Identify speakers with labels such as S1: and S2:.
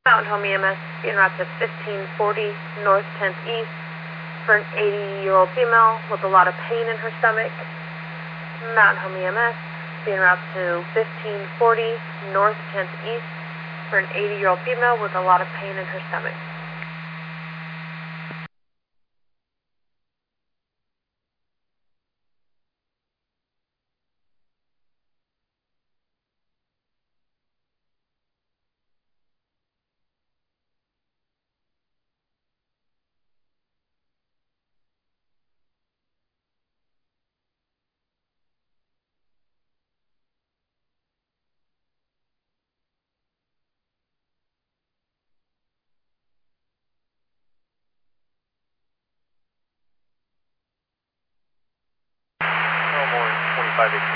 S1: Mountain Home EMS, being route to 1540 North 10th East for an 80-year-old female with a lot of pain in her stomach. Mountain Home EMS, being route to 1540 North 10th East for an 80-year-old female with a lot of pain in her stomach.
S2: No more than 25